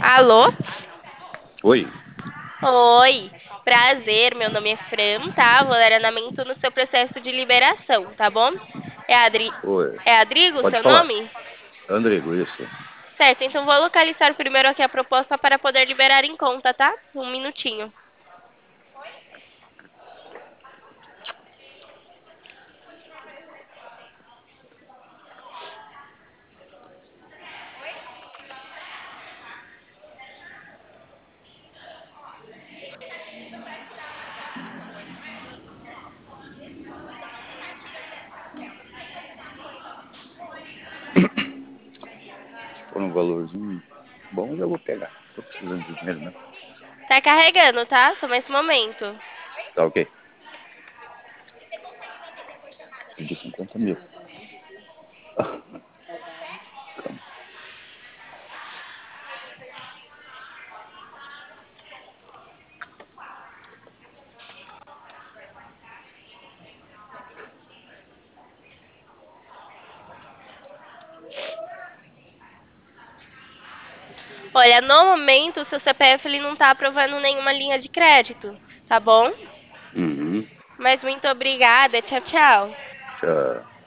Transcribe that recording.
Alô? Oi, Oi, prazer, meu nome é Fran, tá? Vou dar andamento no seu processo de liberação, tá bom? É Adri... oi. É Adrigo o Pode seu falar. nome? Andrego, isso. Certo, então vou localizar primeiro aqui a proposta para poder liberar em conta, tá? Um minutinho. Se for um valorzinho bom, eu vou pegar. Tô precisando de dinheiro mesmo. Tá carregando, tá? Só mais um momento. Tá ok. Pedi 50 mil. Olha, no momento o seu CPF ele não tá aprovando nenhuma linha de crédito, tá bom? Uhum. Mas muito obrigada, tchau, tchau. Já